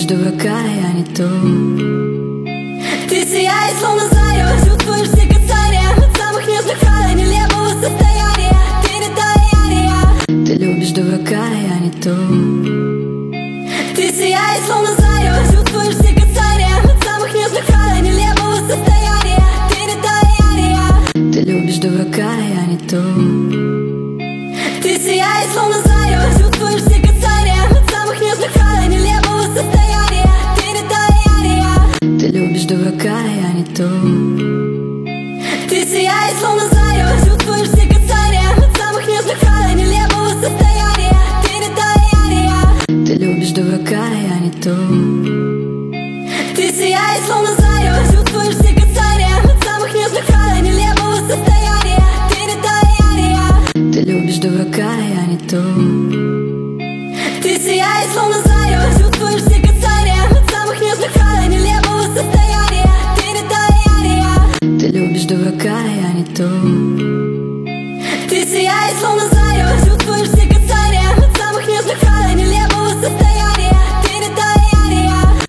любишь дурака, я не то. Ты сияешь, словно зарево, чувствуешь все касания от самых нежных края нелепого состояния. Ты не та, я не я. Ты любишь дурака, я не то. Ты сияешь, словно зарево, чувствуешь все касания от самых нежных края нелепого состояния. Ты не та, я не я. Ты любишь дурака, я не то. Ты сияешь, словно зарево, чувствуешь все касания от самых нежных края нелепого состояния. Ты не та, я не я. Ты любишь дурака, я не то. Ты сияешь, словно зарево, чувствуешь все касания от самых нежных края нелепого состояния. Ты не та, я не я. Ты любишь дурака, я не то. Ты сияешь, словно зарево, чувствуешь все касания от самых нежных края нелепого состояния. Ты не та, я не я. Ты любишь дурака, я не то. Ты сияешь, словно зарево, чувствуешь все касания от самых нежных края нелепого состояния. Ты не та, я не я. Ты любишь дурака, я не то. Ты сияешь, словно зарево, чувствуешь все